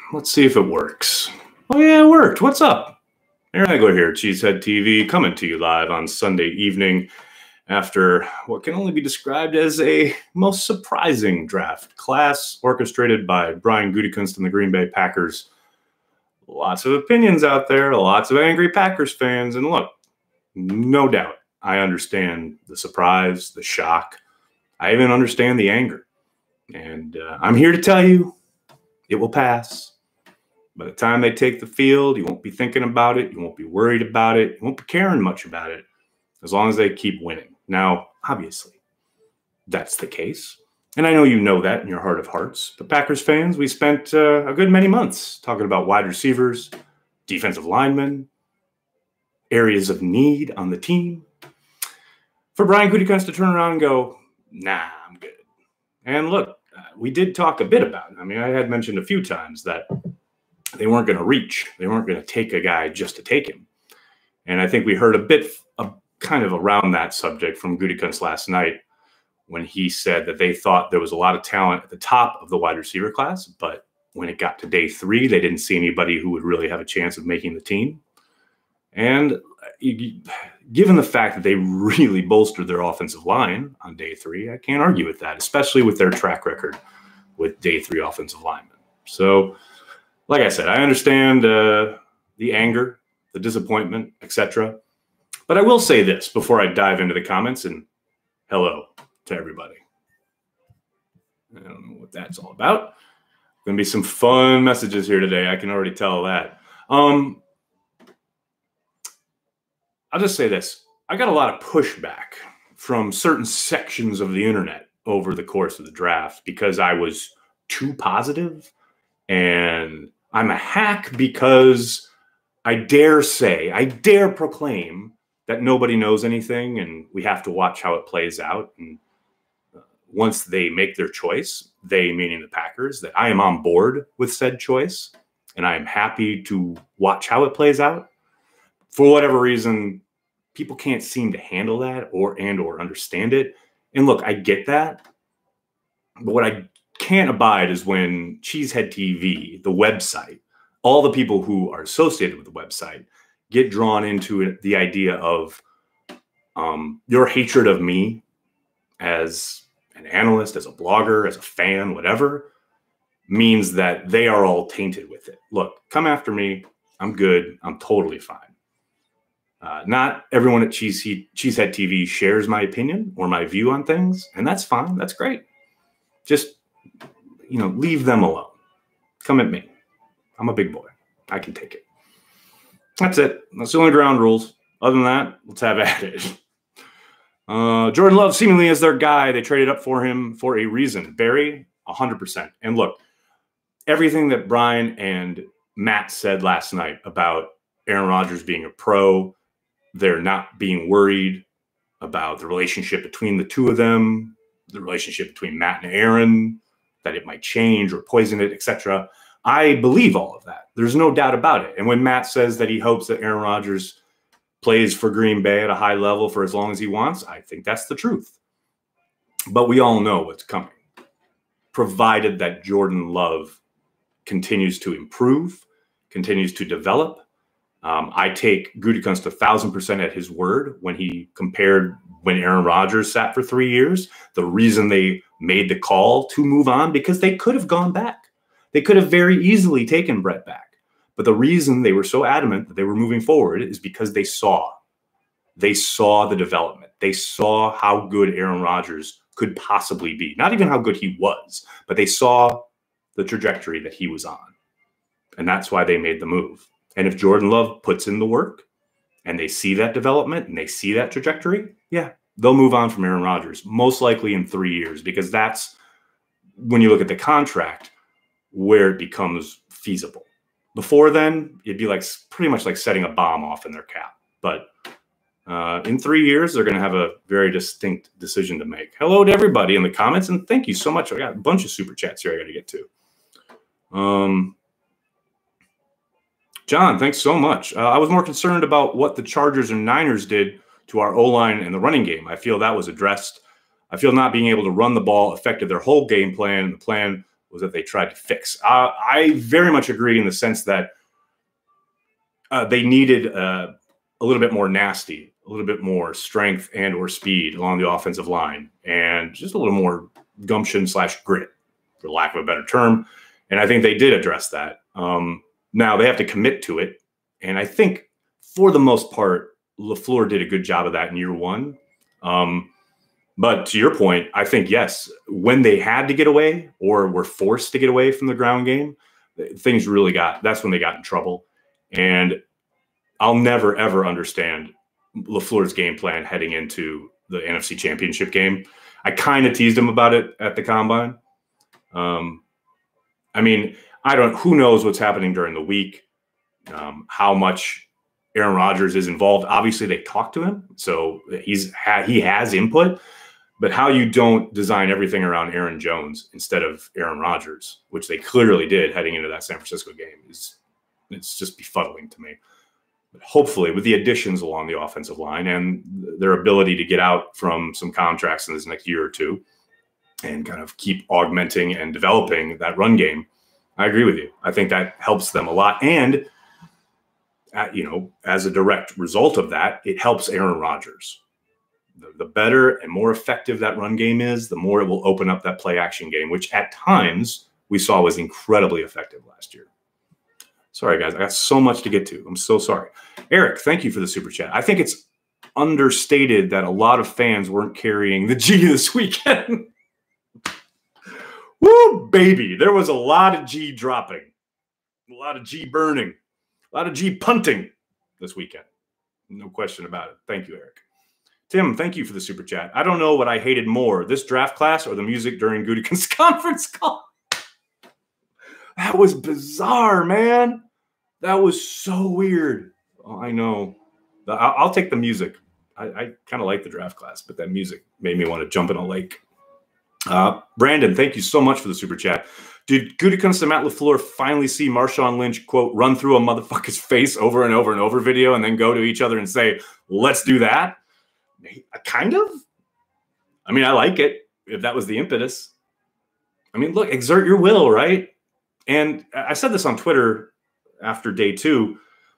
Let's see if it works. Oh, yeah, it worked. What's up? Aaron Egler here, Cheesehead TV, coming to you live on Sunday evening after what can only be described as a most surprising draft class orchestrated by Brian Gutekunst and the Green Bay Packers. Lots of opinions out there, lots of angry Packers fans, and look, no doubt, I understand the surprise, the shock. I even understand the anger. And I'm here to tell you, it will pass. By the time they take the field, you won't be thinking about it. You won't be worried about it. You won't be caring much about it as long as they keep winning. Now, obviously, that's the case. And I know you know that in your heart of hearts. But Packers fans, we spent a good many months talking about wide receivers, defensive linemen, areas of need on the team. For Brian Gutekunst to turn around and go, nah, I'm good. And look, we did talk a bit about it. I mean, I had mentioned a few times that they weren't going to reach. They weren't going to take a guy just to take him. And I think we heard a bit kind of around that subject from Gutekunst last night when he said that they thought there was a lot of talent at the top of the wide receiver class, but when it got to day 3, they didn't see anybody who would really have a chance of making the team. And given the fact that they really bolstered their offensive line on day 3, I can't argue with that, especially with their track record with day 3 offensive linemen. So, like I said, I understand the anger, the disappointment, etc. But I will say this before I dive into the comments, and hello to everybody. I don't know what that's all about. Going to be some fun messages here today. I can already tell that. I'll just say this. I got a lot of pushback from certain sections of the internet over the course of the draft because I was too positive, and I'm a hack because I dare proclaim that nobody knows anything and we have to watch how it plays out. And once they make their choice, they meaning the Packers, that I am on board with said choice and I am happy to watch how it plays out. For whatever reason, people can't seem to handle that or understand it. And look, I get that. But what I can't abide is when Cheesehead TV, the website, all the people who are associated with the website get drawn into it, the idea of your hatred of me as an analyst, as a blogger, as a fan, whatever, means that they are all tainted with it. Look, come after me. I'm good. I'm totally fine. Not everyone at Cheesehead TV shares my opinion or my view on things, and that's fine. That's great. Just, leave them alone. Come at me. I'm a big boy. I can take it. That's it. That's the only ground rules. Other than that, let's have at it. Jordan Love seemingly is their guy. They traded up for him for a reason. Barry, 100%. And look, everything that Brian and Matt said last night about Aaron Rodgers being a pro, they're not being worried about the relationship between the two of them, the relationship between Matt and Aaron, that it might change or poison it, etc. I believe all of that. There's no doubt about it. And when Matt says that he hopes that Aaron Rodgers plays for Green Bay at a high level for as long as he wants, I think that's the truth. But we all know what's coming, provided that Jordan Love continues to improve, continues to develop. I take Gutekunst 1,000% at his word when he compared when Aaron Rodgers sat for 3 years. The reason they made the call to move on, because they could have gone back. They could have very easily taken Brett back. But the reason they were so adamant that they were moving forward is because they saw the development. They saw how good Aaron Rodgers could possibly be. Not even how good he was, but they saw the trajectory that he was on. And that's why they made the move. And if Jordan Love puts in the work and they see that development and they see that trajectory, yeah, they'll move on from Aaron Rodgers, most likely in 3 years, because that's when you look at the contract where it becomes feasible. Before then, it'd be like pretty much like setting a bomb off in their cap. But in 3 years, they're going to have a very distinct decision to make. Hello to everybody in the comments, and thank you so much. I got a bunch of super chats here I got to get to. John, thanks so much. I was more concerned about what the Chargers and Niners did to our O-line and the running game. I feel that was addressed. I feel not being able to run the ball affected their whole game plan, and the plan was that they tried to fix. I very much agree in the sense that they needed a little bit more nasty, a little bit more strength and or speed along the offensive line, and just a little more gumption / grit, for lack of a better term. And I think they did address that. Now they have to commit to it. And I think for the most part, LaFleur did a good job of that in year one. But to your point, I think, yes, when they had to get away or were forced to get away from the ground game, things really that's when they got in trouble. And I'll never, ever understand LaFleur's game plan heading into the NFC Championship game. I kind of teased him about it at the Combine. I mean, who knows what's happening during the week, how much Aaron Rodgers is involved. Obviously, they talked to him, so he has input. But how you don't design everything around Aaron Jones instead of Aaron Rodgers, which they clearly did heading into that San Francisco game, it's just befuddling to me. But hopefully, with the additions along the offensive line and their ability to get out from some contracts in this next year or two and kind of keep augmenting and developing that run game, I agree with you. I think that helps them a lot. And, as a direct result of that, it helps Aaron Rodgers. The better and more effective that run game is, the more it will open up that play action game, which at times we saw was incredibly effective last year. Sorry, guys. I got so much to get to. I'm so sorry. Eric, thank you for the super chat. I think it's understated that a lot of fans weren't carrying the G this weekend. Woo, baby. There was a lot of G dropping, a lot of G burning, a lot of G punting this weekend. No question about it. Thank you, Eric. Tim, thank you for the super chat. I don't know what I hated more, this draft class or the music during Gutekunst's conference call. That was bizarre, man. That was so weird. Oh, I know. I'll take the music. I kind of like the draft class, but that music made me want to jump in a lake. Brandon, thank you so much for the super chat. Did Gutekunst and Matt LaFleur finally see Marshawn Lynch, quote, run through a motherfucker's face over and over and over video and then go to each other and say, let's do that? Kind of. I mean, I like it if that was the impetus. I mean, look, exert your will, right? And I said this on Twitter after day 2.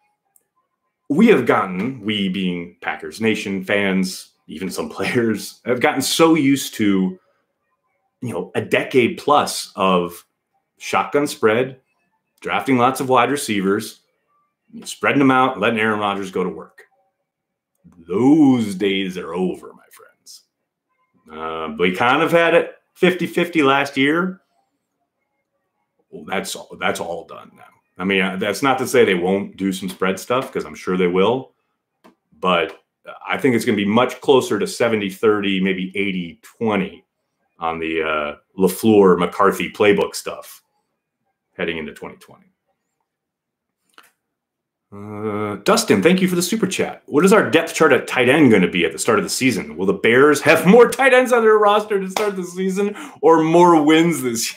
We being Packers Nation fans, even some players, have gotten so used to, a decade plus of shotgun spread, drafting lots of wide receivers, spreading them out, letting Aaron Rodgers go to work. Those days are over, my friends. We kind of had it 50-50 last year. Well, that's all done now. I mean, that's not to say they won't do some spread stuff, because I'm sure they will. But I think it's going to be much closer to 70-30, maybe 80-20 on the LaFleur-McCarthy playbook stuff heading into 2020. Dustin, thank you for the super chat. What is our depth chart at tight end going to be at the start of the season? Will the Bears have more tight ends on their roster to start the season, or more wins this year?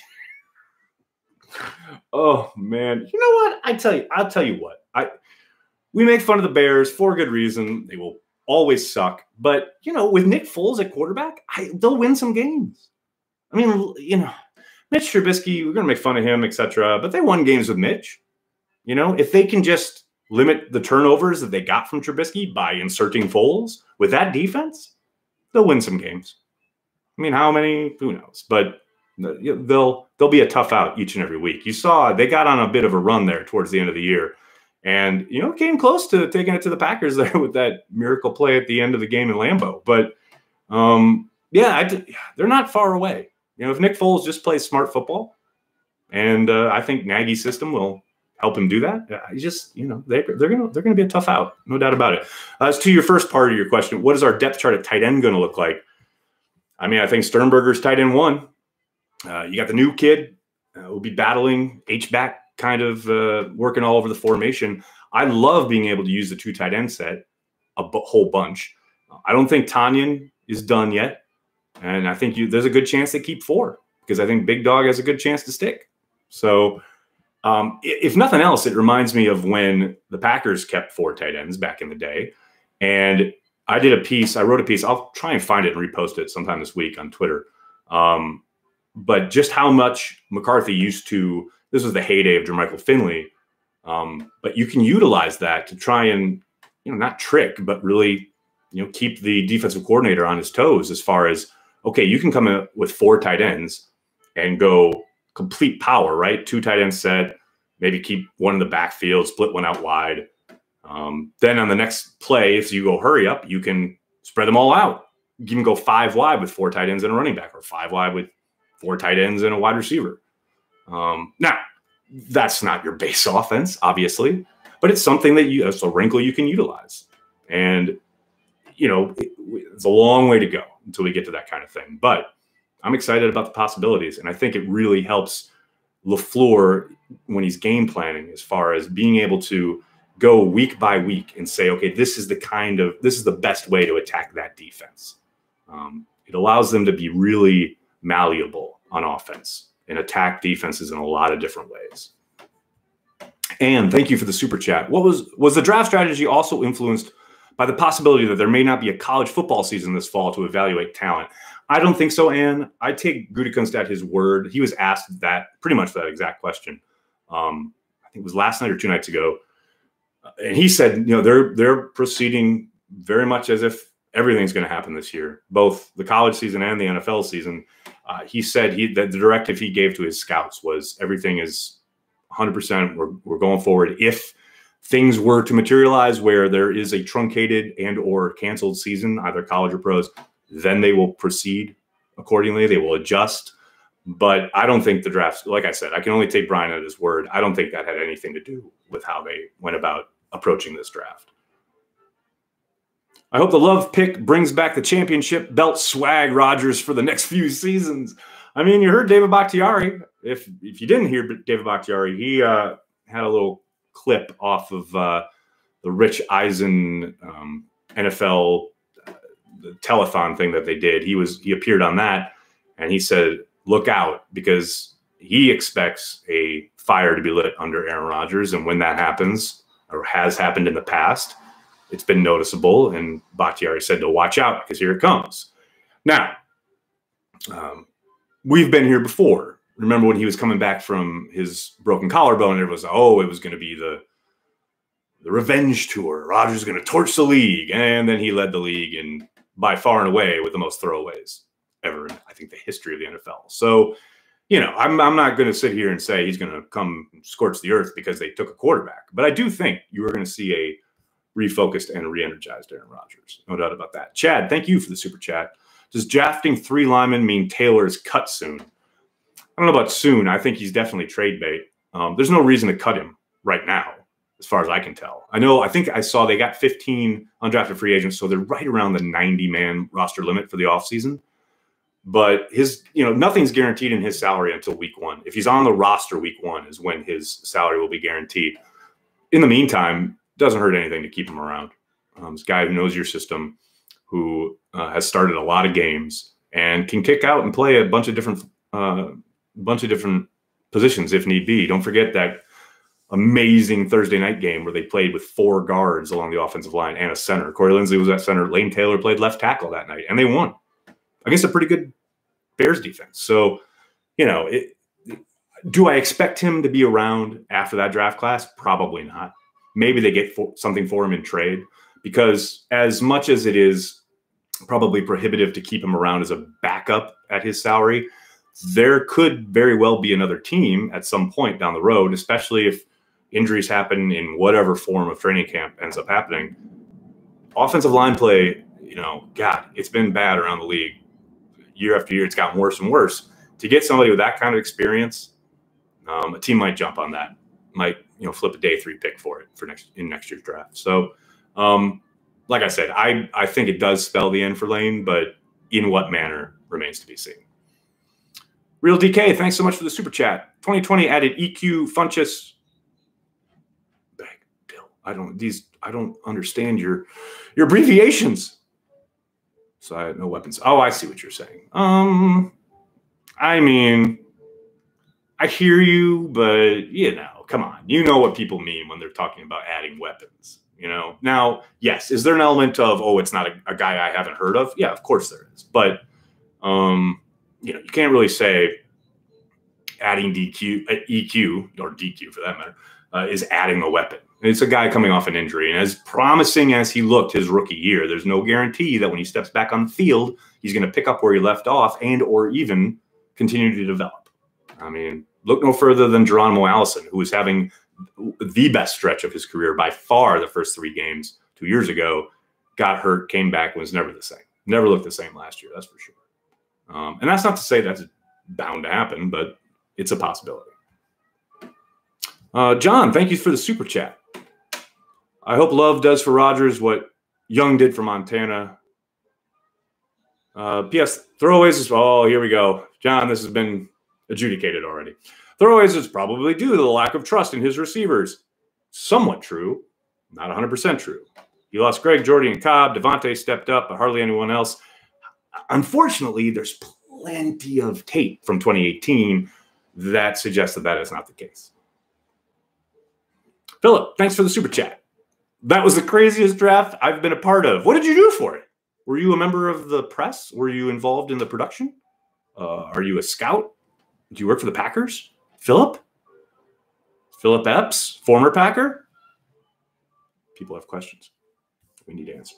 Oh man, you know what? I'll tell you what. We make fun of the Bears for a good reason. They will always suck, but with Nick Foles at quarterback, they'll win some games. I mean, Mitch Trubisky, we're going to make fun of him, etc. But they won games with Mitch. If they can just limit the turnovers that they got from Trubisky by inserting Foles with that defense, they'll win some games. I mean, how many? Who knows? But they'll be a tough out each and every week. You saw they got on a bit of a run there towards the end of the year, and came close to taking it to the Packers there with that miracle play at the end of the game in Lambeau. But they're not far away. If Nick Foles just plays smart football, and I think Nagy's system will help him do that. They're gonna be a tough out, no doubt about it. As to your first part of your question, what is our depth chart at tight end going to look like? I mean, I think Sternberger's tight end 1. You got the new kid who'll be battling H-back, kind of working all over the formation. I love being able to use the 2 tight end set a whole bunch. I don't think Tanyan is done yet, and I think there's a good chance they keep 4, because I think Big Dog has a good chance to stick. So. If nothing else, it reminds me of when the Packers kept 4 tight ends back in the day. And I wrote a piece. I'll try and find it and repost it sometime this week on Twitter. But just how much McCarthy used to, this was the heyday of Jermichael Finley. But you can utilize that to try and, not trick, but really, keep the defensive coordinator on his toes as far as, okay, you can come in with 4 tight ends and go complete power, right? 2 tight ends set, maybe keep one in the backfield, split one out wide. Then on the next play, if you go hurry up, you can spread them all out. You can go 5 wide with 4 tight ends and a running back, or 5 wide with 4 tight ends and a wide receiver. Now, that's not your base offense, obviously, but it's something that it's a wrinkle you can utilize. And, it's a long way to go until we get to that kind of thing. But I'm excited about the possibilities. And I think it really helps LaFleur when he's game planning, as far as being able to go week by week and say, okay, this is the best way to attack that defense. It allows them to be really malleable on offense and attack defenses in a lot of different ways. And thank you for the super chat. Was the draft strategy also influenced by the possibility that there may not be a college football season this fall to evaluate talent? I don't think so, Ann. I take Gutekunst at his word. He was asked pretty much that exact question. I think it was last night or 2 nights ago. And he said, they're proceeding very much as if everything's going to happen this year, both the college season and the NFL season. He said that the directive he gave to his scouts was everything is 100%. We're going forward. If things were to materialize where there is a truncated and or canceled season, either college or pros, then they will proceed accordingly. They will adjust. But I don't think the draft, like I said, I can only take Brian at his word. I don't think that had anything to do with how they went about approaching this draft. I hope the Love pick brings back the championship belt swag, Rodgers, for the next few seasons. I mean, you heard David Bakhtiari. If you didn't hear David Bakhtiari, he had a little clip off of the Rich Eisen NFL the telethon thing that they did. He appeared on that, and he said, look out, because he expects a fire to be lit under Aaron Rodgers. And when that happens, or has happened in the past, it's been noticeable. And Bakhtiari said to watch out, because here it comes. Now, we've been here before. Remember when he was coming back from his broken collarbone, it was, it was going to be the revenge tour. Rodgers is going to torch the league. And then he led the league and by far and away with the most throwaways ever in, I think, the history of the NFL. So, I'm not going to sit here and say he's going to come scorch the earth because they took a quarterback. But I do think you are going to see a refocused and re-energized Aaron Rodgers. No doubt about that. Chad, thank you for the super chat. Does drafting 3 linemen mean Taylor is cut soon? I don't know about soon. I think he's definitely trade bait. There's no reason to cut him right now, as far as I can tell. I think I saw they got 15 undrafted free agents, so they're right around the 90-man roster limit for the offseason. But nothing's guaranteed in his salary until week 1. If he's on the roster week 1 is when his salary will be guaranteed. In the meantime, it doesn't hurt anything to keep him around. This guy who knows your system, who has started a lot of games and can kick out and play a bunch of different positions if need be. Don't forget that amazing Thursday night game where they played with 4 guards along the offensive line and a center. Corey Linsley was at center. Lane Taylor played left tackle that night, and they won against a pretty good Bears defense. So, do I expect him to be around after that draft class? Probably not. Maybe they get something for him in trade, because as much as it is probably prohibitive to keep him around as a backup at his salary, there could very well be another team at some point down the road, especially if injuries happen in whatever form of training camp ends up happening. Offensive line play, God, it's been bad around the league. Year after year, it's gotten worse and worse. To get somebody with that kind of experience, a team might jump on that, might flip a day 3 pick for it in next year's draft. So, like I said, I think it does spell the end for Lane, but in what manner remains to be seen. Real DK, thanks so much for the super chat. 2020 added EQ, Funchess, Bill. I don't understand your abbreviations. So I had no weapons. Oh, I see what you're saying. I mean, I hear you, but come on. You know what people mean when they're talking about adding weapons. Now, yes, is there an element of, it's not a guy I haven't heard of? Yeah, of course there is. But, you can't really say adding EQ, or DQ for that matter, is adding a weapon. And it's a guy coming off an injury. And as promising as he looked his rookie year, there's no guarantee that when he steps back on the field, he's going to pick up where he left off and or even continue to develop. I mean, look no further than Geronimo Allison, who was having the best stretch of his career by far the first 3 games 2 years ago, got hurt, came back, was never the same. Never looked the same last year, that's for sure. And that's not to say that's bound to happen, but it's a possibility. John, thank you for the super chat. I hope Love does for Rodgers what Young did for Montana. P.S. Throwaways is, oh, here we go. John, this has been adjudicated already. Throwaways is probably due to the lack of trust in his receivers. Somewhat true, not 100% true. He lost Greg, Jordy, and Cobb. Devontae stepped up, but hardly anyone else. Unfortunately, there's plenty of tape from 2018 that suggests that that is not the case. Philip, thanks for the super chat. That was the craziest draft I've been a part of. What did you do for it? Were you a member of the press? Were you involved in the production? Are you a scout? Do you work for the Packers? Philip? Philip Epps, former Packer? People have questions. We need answers.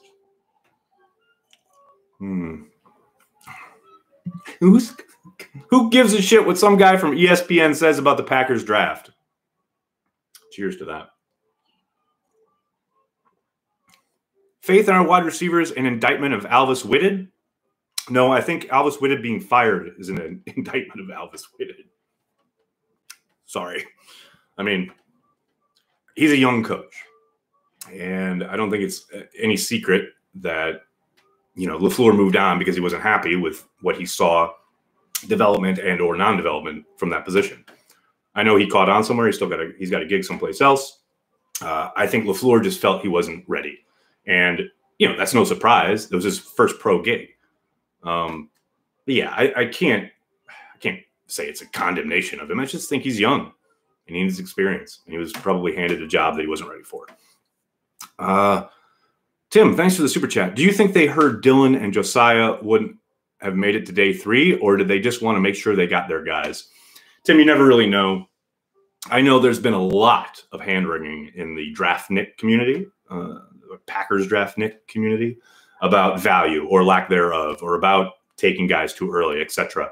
Who gives a shit what some guy from ESPN says about the Packers draft? Cheers to that. Faith in our wide receivers, an indictment of Alvis Whitted? No, I think Alvis Whitted being fired is an indictment of Alvis Whitted. Sorry. I mean, he's a young coach. And I don't think it's any secret that, LaFleur moved on because he wasn't happy with what he saw development and or non-development from that position. I know he caught on somewhere. He's got a gig someplace else. I think LaFleur just felt he wasn't ready. And, that's no surprise. It was his first pro gig. But yeah, I can't say it's a condemnation of him. I just think he's young and he needs experience. And he was probably handed a job that he wasn't ready for. Tim, thanks for the super chat. Do you think they heard Dylan and Josiah wouldn't have made it to day 3, or did they just want to make sure they got their guys? Tim, you never really know. I know there's been a lot of hand-wringing in the draft Nick community, Packers draft Nick community, about value or lack thereof, or about taking guys too early, etc.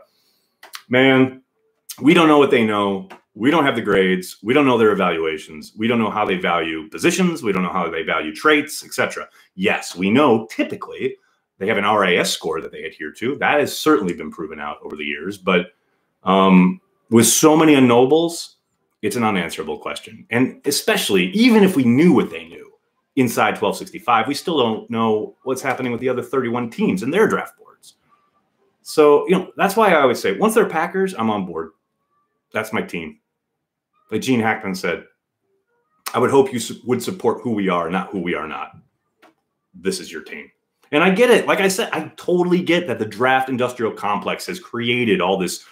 Man, we don't know what they know. We don't have the grades. We don't know their evaluations. We don't know how they value positions. We don't know how they value traits, etc. Yes, we know typically they have an RAS score that they adhere to. That has certainly been proven out over the years. But with so many unknowables, it's an unanswerable question. And especially, even if we knew what they knew inside 1265, we still don't know what's happening with the other 31 teams in their draft boards. So, that's why I always say, once they're Packers, I'm on board. That's my team. Like Gene Hackman said, I would hope you would support who we are, not who we are not. This is your team. And I get it. Like I said, I totally get that the draft industrial complex has created all this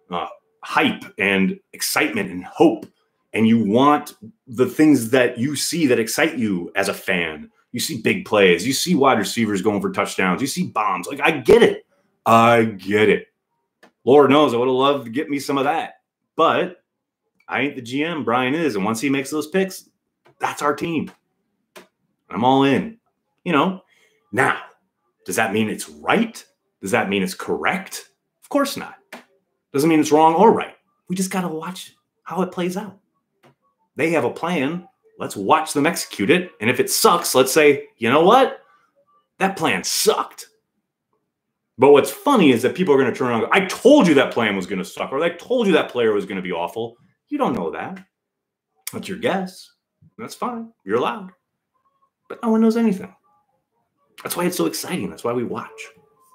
hype and excitement and hope. And you want the things that you see that excite you as a fan. You see big plays. You see wide receivers going for touchdowns. You see bombs. Like, I get it. I get it. Lord knows I would have loved to get me some of that. But I ain't the GM. Brian is. And once he makes those picks, that's our team. I'm all in. Now, does that mean it's right? Does that mean it's correct? Of course not. Doesn't mean it's wrong or right. We just got to watch how it plays out. They have a plan. Let's watch them execute it. And if it sucks, let's say, you know what? That plan sucked. But what's funny is that people are going to turn around and go, I told you that plan was going to suck, or I told you that player was going to be awful. You don't know that. That's your guess. That's fine. You're allowed. But no one knows anything. That's why it's so exciting. That's why we watch.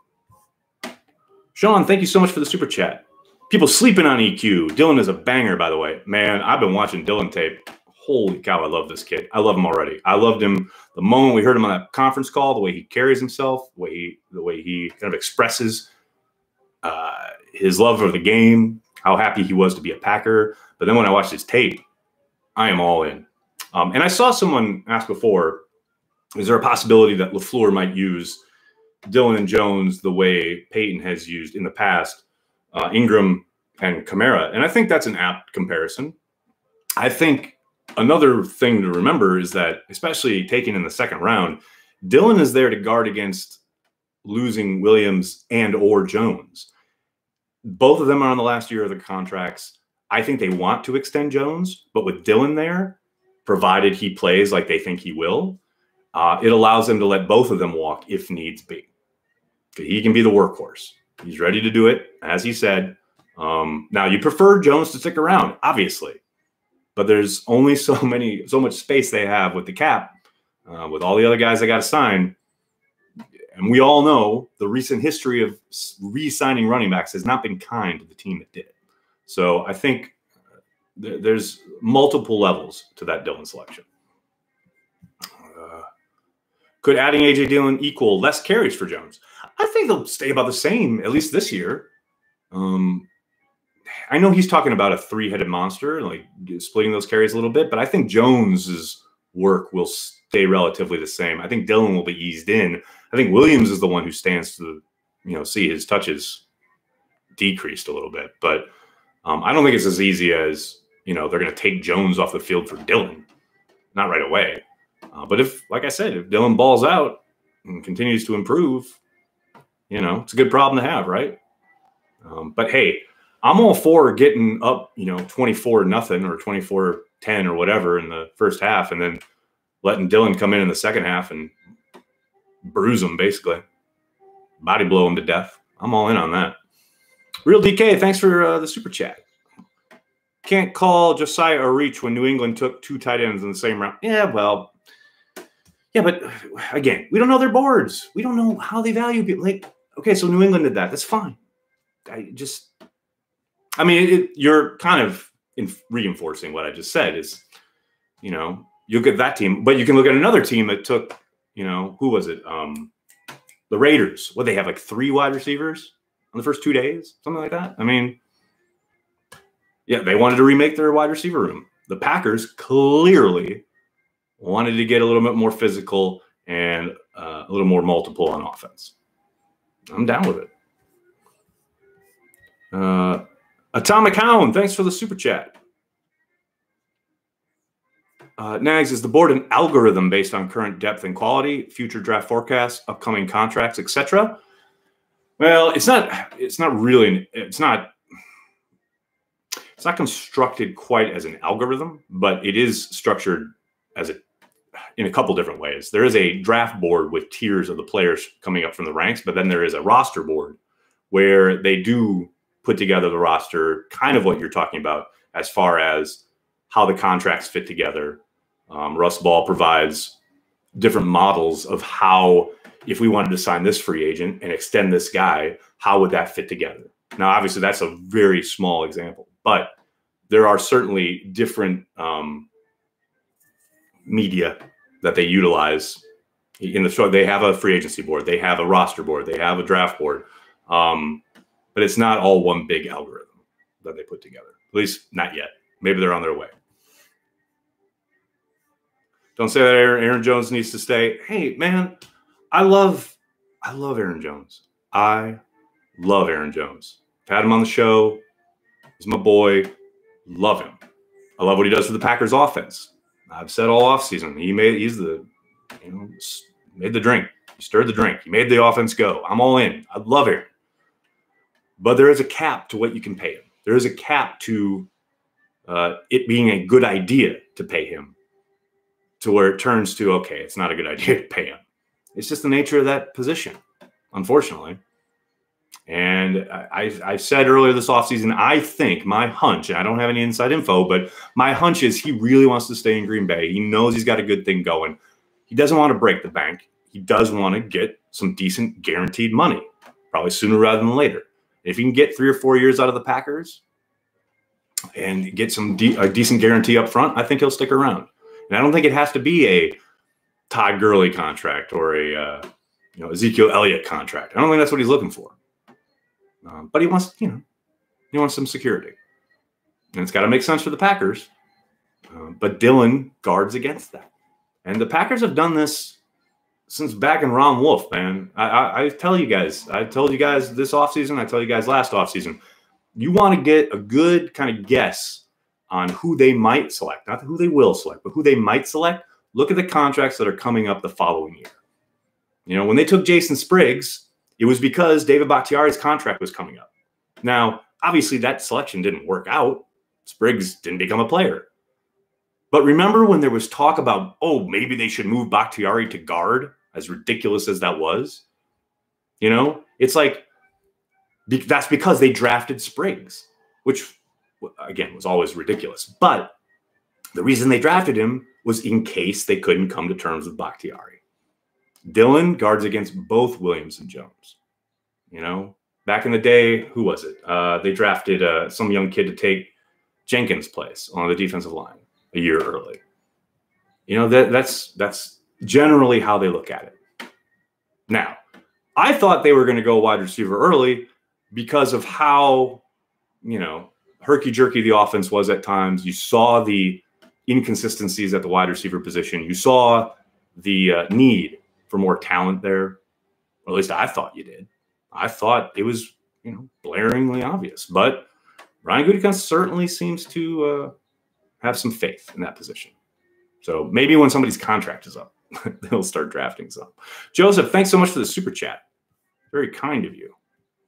Sean, thank you so much for the super chat. People sleeping on EQ. Dylan is a banger, by the way. Man, I've been watching Dylan tape. Holy cow, I love this kid. I love him already. I loved him the moment we heard him on that conference call, the way he carries himself, the way he kind of expresses his love for the game, how happy he was to be a Packer. But then when I watched his tape, I am all in. And I saw someone ask before, is there a possibility that LaFleur might use Dylan and Jones the way Peyton has used in the past? Ingram and Kamara. And I think that's an apt comparison. I think another thing to remember is that, especially taken in the second round, Dillon is there to guard against losing Williams and or Jones. Both of them are on the last year of their contracts. I think they want to extend Jones, but with Dillon there, provided he plays like they think he will, it allows them to let both of them walk if needs be. He can be the workhorse. He's ready to do it, as he said. Now, you prefer Jones to stick around, obviously, but there's only so much space they have with the cap, with all the other guys they got to sign. And we all know the recent history of re-signing running backs has not been kind to the team that did it. So I think there's multiple levels to that Dillon selection. Could adding A.J. Dillon equal less carries for Jones? I think they'll stay about the same, at least this year. I know he's talking about a three-headed monster, like splitting those carries a little bit, but I think Jones's work will stay relatively the same. I think Dillon will be eased in. I think Williams is the one who stands to, see his touches decreased a little bit. But I don't think it's as easy as, they're going to take Jones off the field for Dillon. Not right away. But if, like I said, if Dillon balls out and continues to improve, it's a good problem to have, right? But hey, I'm all for getting up, 24-0 or 24-10 or whatever in the first half, and then letting Dillon come in the second half and bruise him, basically. Body blow him to death. I'm all in on that. Real DK, thanks for the super chat. Can't call Josiah a reach when New England took 2 tight ends in the same round. Yeah, well, yeah, but again, we don't know their boards. We don't know how they value people. Like, okay, so New England did that. That's fine. You're kind of reinforcing what I just said is, you look at that team, but you can look at another team that took, who was it? The Raiders. What, they have like 3 wide receivers on the first 2 days? Something like that. Yeah, they wanted to remake their wide receiver room. The Packers clearly wanted to get a little bit more physical and a little more multiple on offense. I'm down with it. Atomic Hound, thanks for the super chat. Nags, is the board an algorithm based on current depth and quality, future draft forecasts, upcoming contracts, etc.? Well, it's not constructed quite as an algorithm, but it is structured in a couple different ways. There is a draft board with tiers of the players coming up from the ranks, but then there is a roster board where they do put together the roster, kind of what you're talking about as far as how the contracts fit together. Russ Ball provides different models of how, if we wanted to sign this free agent and extend this guy, how would that fit together? Now, obviously, that's a very small example, but there are certainly different media that they utilize in the show. They have a free agency board, they have a roster board, they have a draft board, but it's not all one big algorithm that they put together. At least not yet. Maybe they're on their way. Don't say that Aaron Jones needs to stay. Hey, man, I love Aaron Jones. I love Aaron Jones. I've had him on the show. He's my boy. Love him. I love what he does for the Packers offense. I've said all offseason, made the drink. He stirred the drink. He made the offense go. I'm all in. I love Aaron. But there is a cap to what you can pay him. There is a cap to it being a good idea to pay him, to where it turns to, okay, it's not a good idea to pay him. It's just the nature of that position, unfortunately. And I said earlier this offseason, I think my hunch, and I don't have any inside info, but my hunch is he really wants to stay in Green Bay. He knows he's got a good thing going. He doesn't want to break the bank. He does want to get some decent guaranteed money, probably sooner rather than later. If he can get 3 or 4 years out of the Packers and get a decent guarantee up front, I think he'll stick around. And I don't think it has to be a Todd Gurley contract or a Ezekiel Elliott contract. I don't think that's what he's looking for. But he wants, some security, and it's got to make sense for the Packers. But Dillon guards against that, and the Packers have done this since back in Ron Wolf, man. I tell you guys, I told you guys this offseason, I tell you guys last offseason, you want to get a good kind of guess on who they might select, not who they will select, but who they might select. Look at the contracts that are coming up the following year. You know, when they took Jason Spriggs, it was because David Bakhtiari's contract was coming up. Now, obviously, that selection didn't work out. Spriggs didn't become a player. But remember when there was talk about, oh, maybe they should move Bakhtiari to guard, as ridiculous as that was? You know, it's like, that's because they drafted Spriggs, which, again, was always ridiculous. But the reason they drafted him was in case they couldn't come to terms with Bakhtiari. Dillon guards against both Williams and Jones. You know, back in the day, who was it? They drafted some young kid to take Jenkins' place on the defensive line a year early. You know, that's generally how they look at it. Now, I thought they were going to go wide receiver early because of how, you know, herky-jerky the offense was at times. You saw the inconsistencies at the wide receiver position. You saw the need for more talent there. Or at least I thought you did. I thought it was, you know, blaringly obvious. But Brian Gutekunst certainly seems to have some faith in that position. So maybe when somebody's contract is up, they'll start drafting some. Joseph, thanks so much for the super chat. Very kind of you.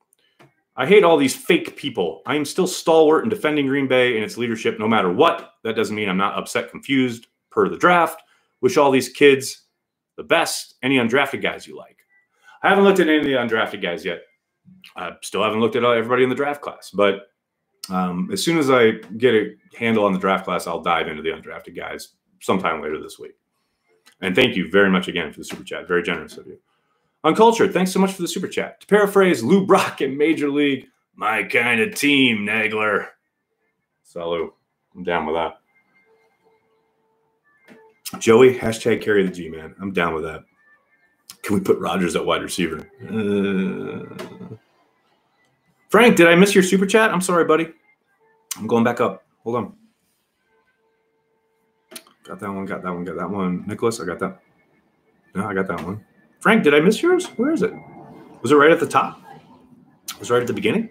I hate all these fake people. I am still stalwart in defending Green Bay and its leadership no matter what. That doesn't mean I'm not upset, confused per the draft. Wish all these kids the best. Any undrafted guys you like? I haven't looked at any of the undrafted guys yet. I still haven't looked at everybody in the draft class. But as soon as I get a handle on the draft class, I'll dive into the undrafted guys sometime later this week. And thank you very much again for the super chat. Very generous of you. Uncultured, thanks so much for the super chat. To paraphrase Lou Brock in Major League, my kind of team, Nagler. Salut. I'm down with that. Joey, hashtag carry the G, man. I'm down with that. Can we put Rodgers at wide receiver? Frank, did I miss your super chat? I'm sorry, buddy. I'm going back up. Hold on. Got that one, got that one, got that one. Nicholas, I got that. No, I got that one. Frank, did I miss yours? Where is it? Was it right at the top? Was it right at the beginning?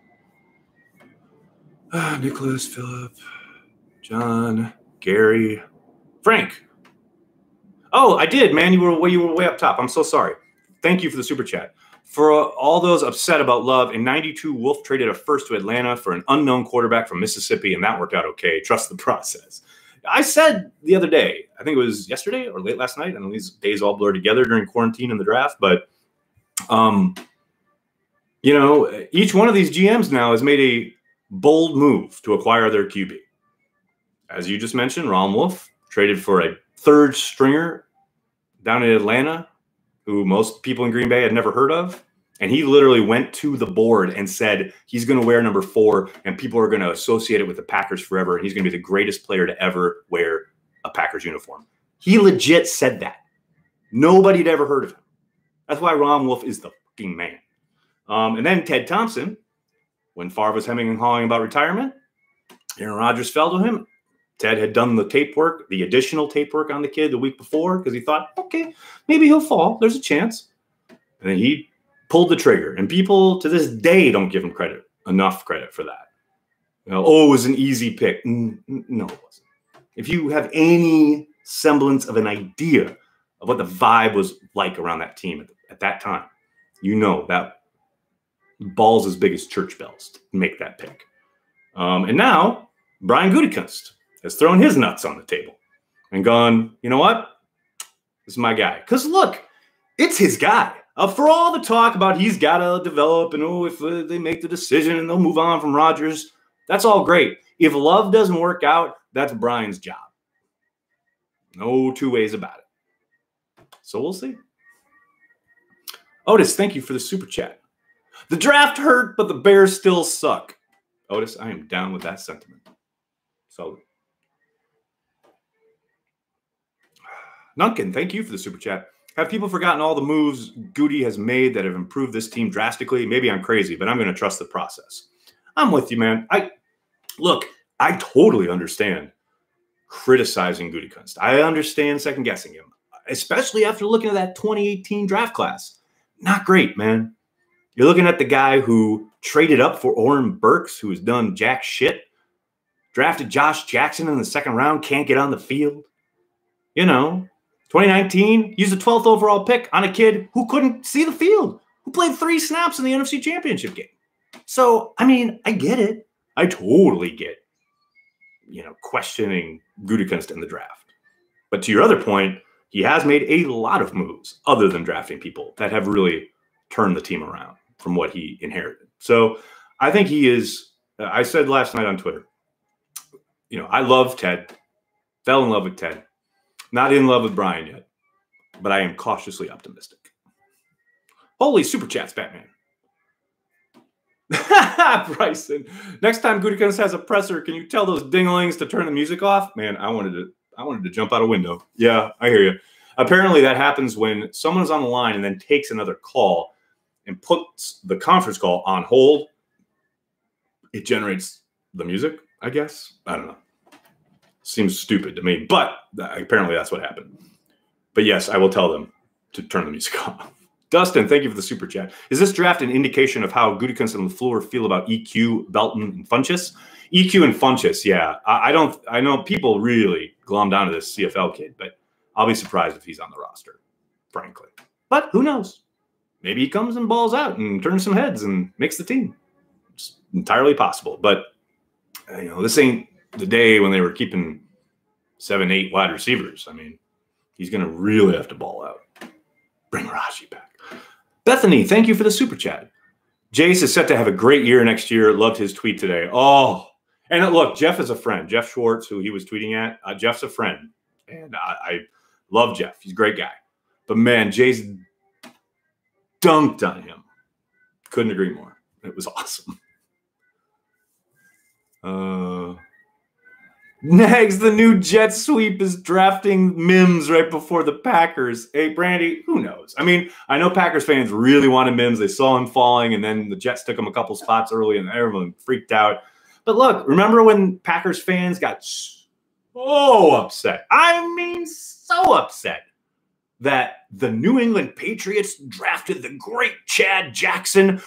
Nicholas, Philip, John, Gary, Frank. Oh, I did, man. You were way up top. I'm so sorry. Thank you for the super chat. For all those upset about Love, in 92, Wolf traded a first to Atlanta for an unknown quarterback from Mississippi, and that worked out okay. Trust the process. I said the other day, I think it was yesterday or late last night, and these days all blur together during quarantine and the draft, but, you know, each one of these GMs now has made a bold move to acquire their QB. As you just mentioned, Ron Wolf traded for a third stringer down in Atlanta, who most people in Green Bay had never heard of. And he literally went to the board and said he's going to wear number 4 and people are going to associate it with the Packers forever. And he's going to be the greatest player to ever wear a Packers uniform. He legit said that. Nobody had ever heard of him. That's why Ron Wolf is the fucking man. And then Ted Thompson, when Favre was hemming and hawing about retirement, Aaron Rodgers fell to him. Ted had done the tape work, the additional tape work on the kid the week before because he thought, okay, maybe he'll fall. There's a chance. And then he pulled the trigger. And people to this day don't give him enough credit for that. You know, oh, it was an easy pick. No, it wasn't. If you have any semblance of an idea of what the vibe was like around that team at that time, you know that balls as big as church bells to make that pick. And now Brian Gutekunst has thrown his nuts on the table and gone, you know what? This is my guy. Because look, it's his guy. For all the talk about he's got to develop and, oh, if they make the decision and they'll move on from Rodgers, that's all great. If Love doesn't work out, that's Brian's job. No two ways about it. So we'll see. Otis, thank you for the super chat. The draft hurt, but the Bears still suck. Otis, I am down with that sentiment. So, Nunkin, thank you for the super chat. Have people forgotten all the moves Goody has made that have improved this team drastically? Maybe I'm crazy, but I'm going to trust the process. I'm with you, man. I totally understand criticizing Gutekunst. I understand second-guessing him, especially after looking at that 2018 draft class. Not great, man. You're looking at the guy who traded up for Oren Burks, who has done jack shit, drafted Josh Jackson in the second round, can't get on the field. 2019, used the 12th overall pick on a kid who couldn't see the field, who played 3 snaps in the NFC Championship game. So, I mean, I get it. I totally get, questioning Gutekunst in the draft. But to your other point, he has made a lot of moves other than drafting people that have really turned the team around from what he inherited. So I think he is, I said last night on Twitter, I love Ted, fell in love with Ted, not in love with Brian yet, but I am cautiously optimistic. Holy super chats, Batman. Bryson, next time Gutekunst has a presser, can you tell those dinglings to turn the music off? Man, I wanted to jump out a window. Yeah, I hear you. Apparently that happens when someone's on the line and then takes another call and puts the conference call on hold. It generates the music, I guess. I don't know. Seems stupid to me, but apparently that's what happened. But yes, I will tell them to turn the music off. Dustin, thank you for the super chat. Is this draft an indication of how Gutekunst and LaFleur feel about EQ, Belton, and Funchess? EQ and Funchess, yeah. I know people really glom down to this CFL kid, but I'll be surprised if he's on the roster, frankly. But who knows? Maybe he comes and balls out and turns some heads and makes the team. It's entirely possible. But, this ain't the day when they were keeping 7, 8 wide receivers. I mean, he's going to really have to ball out. Bring Raji back. Bethany, thank you for the super chat. Jace is set to have a great year next year. Loved his tweet today. Oh, and look, Jeff is a friend. Jeff Schwartz, who he was tweeting at, Jeff's a friend. And I love Jeff. He's a great guy. But, man, Jace dunked on him. Couldn't agree more. It was awesome. Next, the new jet sweep is drafting Mims right before the Packers. Hey, Brandy, who knows? I mean, I know Packers fans really wanted Mims. They saw him falling, and then the Jets took him a couple spots early, and everyone freaked out. But look, remember when Packers fans got so upset? I mean, so upset that the New England Patriots drafted the great Chad Jackson,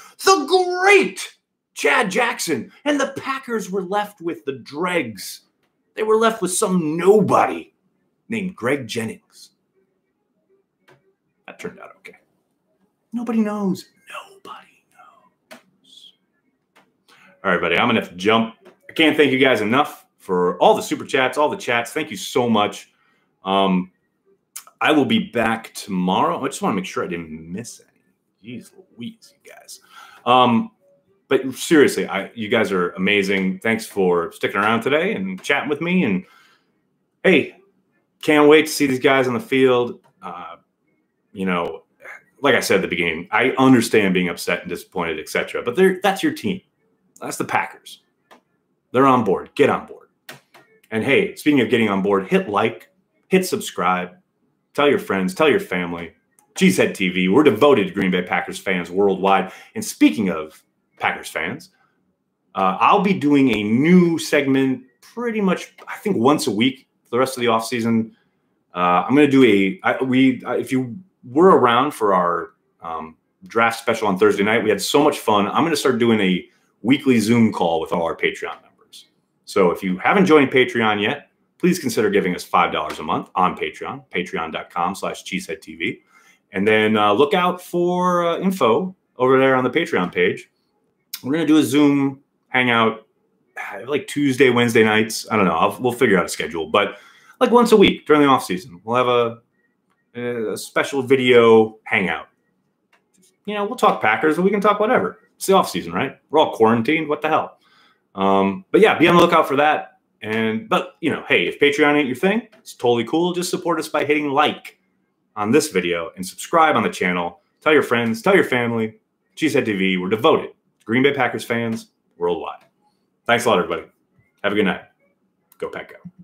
and the Packers were left with the dregs. They were left with some nobody named Greg Jennings. That turned out okay. Nobody knows. Nobody knows. All right, buddy, I'm going to have to jump. I can't thank you guys enough for all the super chats, all the chats. Thank you so much. I will be back tomorrow. I just want to make sure I didn't miss any. Jeez Louise, you guys. But seriously, you guys are amazing. Thanks for sticking around today and chatting with me. And, hey, can't wait to see these guys on the field. Like I said at the beginning, I understand being upset and disappointed, etc. But that's your team. That's the Packers. They're on board. Get on board. And, hey, speaking of getting on board, hit like, hit subscribe, tell your friends, tell your family. Cheesehead TV, we're devoted to Green Bay Packers fans worldwide. And speaking of Packers fans, I'll be doing a new segment pretty much, I think, once a week for the rest of the offseason. I'm going to do if you were around for our draft special on Thursday night, we had so much fun. I'm going to start doing a weekly Zoom call with all our Patreon members. So if you haven't joined Patreon yet, please consider giving us $5 a month on Patreon, patreon.com/cheeseheadtv. And then look out for info over there on the Patreon page. We're going to do a Zoom hangout like Tuesday, Wednesday nights. I don't know. We'll figure out a schedule. But like once a week during the off season, we'll have a special video hangout. We'll talk Packers, or we can talk whatever. It's the off season, right? We're all quarantined. What the hell? But yeah, be on the lookout for that. But hey, if Patreon ain't your thing, it's totally cool. Just support us by hitting like on this video and subscribe on the channel. Tell your friends, tell your family. Cheesehead TV, we're devoted. Green Bay Packers fans worldwide. Thanks a lot, everybody. Have a good night. Go Pack Go.